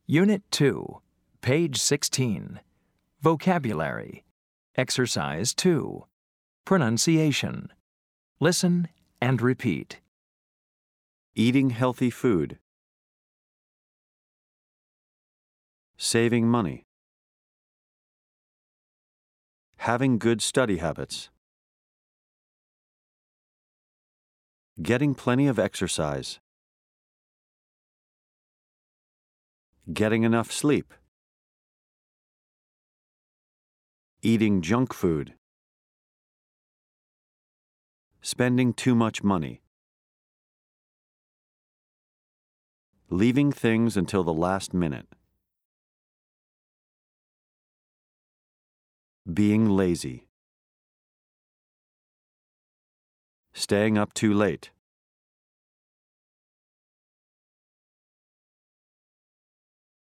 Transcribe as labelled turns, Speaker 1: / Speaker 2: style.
Speaker 1: Unit 2, page 16. Vocabulary. Exercise 2. Pronunciation. Listen and repeat.
Speaker 2: Eating healthy food. Saving money. Having good study habits. Getting plenty of exercise. Getting enough sleep. Eating junk food. Spending too much money. Leaving things until the last minute. Being lazy. Staying up too late.